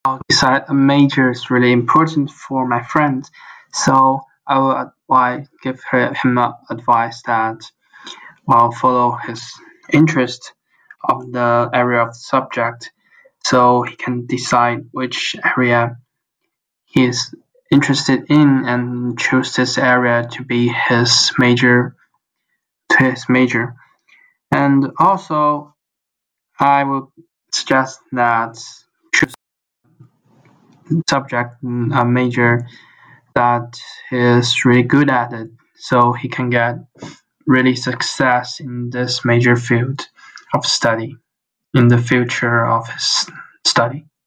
decide a major is really important for my friend. So I give him advice that follow his interest of the area of the subject, so he can decide which area he is interested in and choose this area to be his major. And also, I would suggest that choose subject a major that is really good at it, so he can get really success in this major field of study in the future of his study.